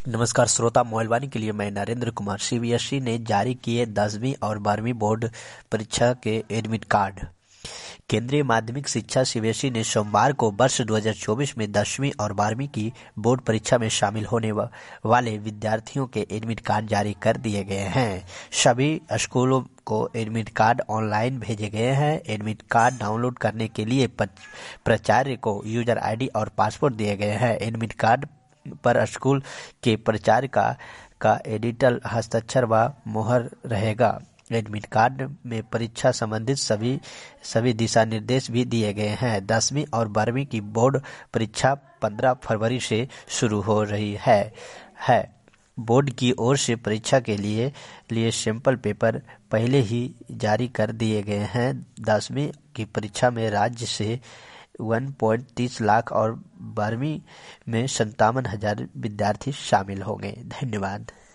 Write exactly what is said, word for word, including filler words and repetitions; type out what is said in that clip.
नमस्कार श्रोता, मोबाइल के लिए मैं नरेंद्र कुमार। सीबीएसई ने जारी किए दसवीं और बारहवीं बोर्ड परीक्षा के एडमिट कार्ड। केंद्रीय माध्यमिक शिक्षा सीबीएसई ने सोमवार को वर्ष दो हज़ार चौबीस में दसवीं और बारहवीं की बोर्ड परीक्षा में शामिल होने वाले विद्यार्थियों के एडमिट कार्ड जारी कर दिए गए हैं। सभी स्कूलों को एडमिट कार्ड ऑनलाइन भेजे गए हैं। एडमिट कार्ड डाउनलोड करने के लिए प्राचार्य को यूजर आईडी और पासवर्ड दिए गए हैं। एडमिट कार्ड पर स्कूल के प्राचार्य का का एडिटल हस्ताक्षर व मुहर रहेगा। एडमिट कार्ड में परीक्षा संबंधित सभी सभी दिशा निर्देश भी दिए गए हैं। दसवीं और बारहवीं की बोर्ड परीक्षा पंद्रह फरवरी से शुरू हो रही है है बोर्ड की ओर से परीक्षा के लिए लिए सैंपल पेपर पहले ही जारी कर दिए गए हैं। दसवीं की परीक्षा में राज्य से वन पॉइंट तीस लाख और बारहवीं में संतावन हजार विद्यार्थी शामिल होंगे। धन्यवाद।